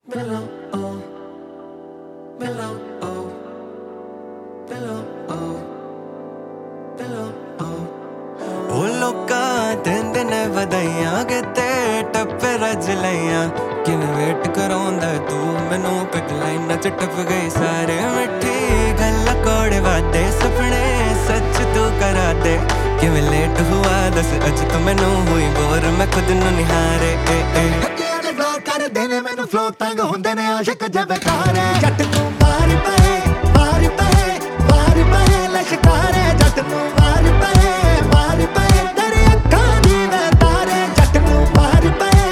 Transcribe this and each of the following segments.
Mellow, oh, mellow, oh, mellow, oh, mellow, oh. ਉਹ ਲੋਕਾਂ ਦਿੰਦੇ ਨੇ ਵਧਾਈਆਂ ਕਿਤੇ ਟੱਪੇ ਰੱਜ ਲਈਆਂ ਕਿਵੇਂ ਵੇਟ ਕਰਾਉਂਦਾ ਤੂੰ ਮੈਨੂੰ ਪਿਕ ਲਾਈਨਾਂ ਚ ਟੱਪ ਗਈ ਸਾਰੇ ਮਿੱਠੀ ਗੱਲ ਕੋੜੇ ਵਾਦੇ ਸੁਪਨੇ ਸੱਚ ਤੂੰ ਕਰਾ ਦੇ ਕਿਵੇਂ ਲੇਟ ਹੁਆ ਦੱਸ ਅੱਜ ਤੂੰ ਮੈਨੂੰ ਹੋਈ ਬੋਰ ਮੈਂ ਖੁਦ ਨੂੰ ਨਿਹਾਰੇ ਕਰਦੇ ਨੇ ਮੈਨੂੰ ਫਲੋ ਤੰਗ ਹੁੰਦੇ ਨੇ ਆਸ਼ਿਕ ਜਬ ਕਾਰੇ ਜੱਟ ਨੂੰ ਮਾਰ ਪਏ ਲਸ਼ਕਾਰੇ ਜੱਟ ਨੂੰ ਮਾਰ ਪਏ ਤੇਰੇ ਅੱਖਾਂ ਦੀ ਮੈਂ ਤਾਰੇ ਜੱਟ ਨੂੰ ਮਾਰ ਪਏ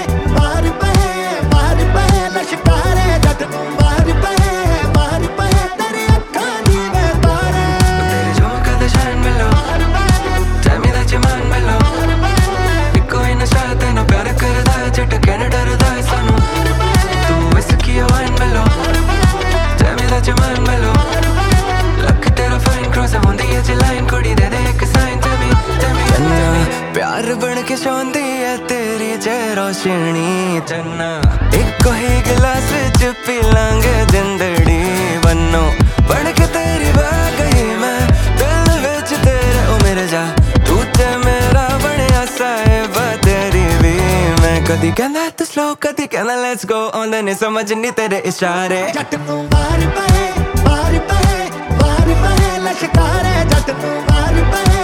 ਲਸ਼ਕਾਰੇ ਜੱਟ ਨੂੰ ਮਾਰ ਪਏ ਤੇਰੇ ਅੱਖਾਂ ਦੀ ਮੈਂ ਤਾਰੇ ਤੇਰੇ ਝੁਮਕਾ ਦਾ ਸ਼ਾਨ ਮਿਲੋ tell me that you man ਮਿਲੋ ਇੱਕੋ ਹੀ ਨਸ਼ਾ ਤੈਨੂੰ ਪਿਆਰ ਕਰਦਾ ਜੱਟ ਕਹਿਣ ਡਰਦਾ ਸਾਨੂੰ ਤੂੰ ਵਿਸਕੀ ਵਾਈਨ ਮਿਲੋ tell me that you man ਮਿਲੋ ਲੱਖ ਤੇਰਾ ਫਾਈਨ ਕ੍ਰੋਸ ਹੁੰਦੀ ਹੈ ਜੇ ਲਾਈਨ ਕੁੜੀ ਦੇ ਦੇ ਇੱਕ ਸਾਈਨ tell me ਪਿਆਰ ਬਣ ਕੇ ਸੌਂਦੀ ਹੈ ਤੇਰੀ ਜੇ ਰੋਸ਼ਨੀ ਚੰਨਾ ਇੱਕੋ ਹੀ ਗਲਾਸ ਚ ਪੀ ਲਾਂਗੇ ਜਿੰਦੜੀ ਬੰਨੋ ਬਣ ਕੇ ਤੇਰੀ ਬਹਿ ਗਈ ਮੈਂ ਦਿਲ ਵਿੱਚ ਤੇਰੇ ਉਹ ਮੇਰੇ ਜਾ ਤੂੰ ਤੇ ਮੇਰਾ ਬਣਿਆ ਸਾਹਿਬ ਤੇਰੀ ਵੀ ਮੈਂ ਕਦੀ ਕਹਿੰਦਾ ਤੂੰ ਸਲੋ ਕਦੀ ਕਹਿੰਦਾ ਲੈਟਸ ਗੋ ਆਉਂਦੇ ਨੇ ਸਮਝ ਨਹੀਂ ਤੇਰੇ ਇਸ਼ਾਰੇ ਜੱਟ ਨੂੰ ਮਾਰ ਪਏ ਲਸ਼ਕਾਰੇ ਜੱਟ ਨੂੰ ਮਾਰ ਪਏ